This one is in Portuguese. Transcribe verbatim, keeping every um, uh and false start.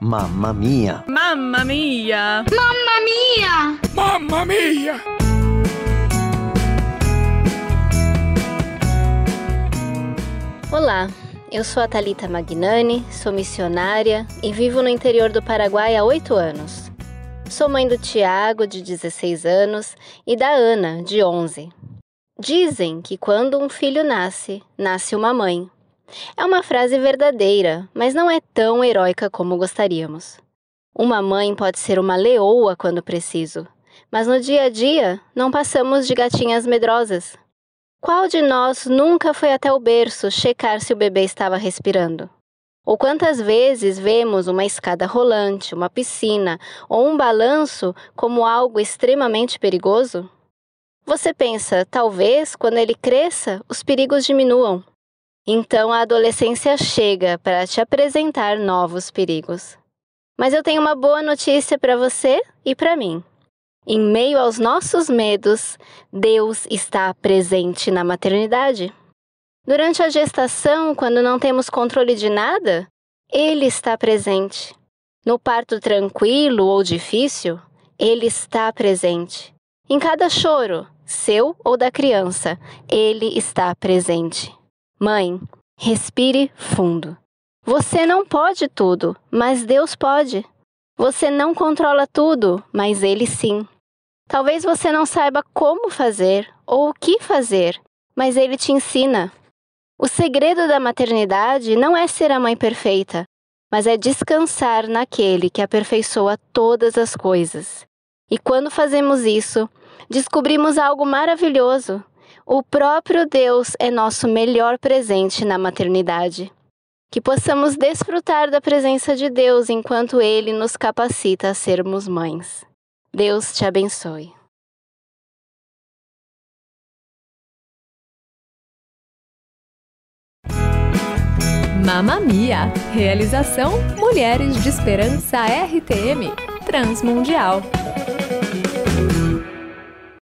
Mamma mia! Mamma mia! Mamma mia! Mamma mia! Olá, eu sou a Thalita Magnani, sou missionária e vivo no interior do Paraguai há oito anos. Sou mãe do Tiago, de dezesseis anos, e da Ana, de onze. Dizem que quando um filho nasce, nasce uma mãe. É uma frase verdadeira, mas não é tão heróica como gostaríamos. Uma mãe pode ser uma leoa quando preciso, mas no dia a dia não passamos de gatinhas medrosas. Qual de nós nunca foi até o berço checar se o bebê estava respirando? Ou quantas vezes vemos uma escada rolante, uma piscina ou um balanço como algo extremamente perigoso? Você pensa, talvez, quando ele cresça, os perigos diminuam. Então a adolescência chega para te apresentar novos perigos. Mas eu tenho uma boa notícia para você e para mim. Em meio aos nossos medos, Deus está presente na maternidade. Durante a gestação, quando não temos controle de nada, Ele está presente. No parto tranquilo ou difícil, Ele está presente. Em cada choro, seu ou da criança, Ele está presente. Mãe, respire fundo. Você não pode tudo, mas Deus pode. Você não controla tudo, mas Ele sim. Talvez você não saiba como fazer ou o que fazer, mas Ele te ensina. O segredo da maternidade não é ser a mãe perfeita, mas é descansar naquele que aperfeiçoa todas as coisas. E quando fazemos isso, descobrimos algo maravilhoso. O próprio Deus é nosso melhor presente na maternidade. Que possamos desfrutar da presença de Deus enquanto Ele nos capacita a sermos mães. Deus te abençoe. Mamma Mia! Realização Mulheres de Esperança R T M Transmundial.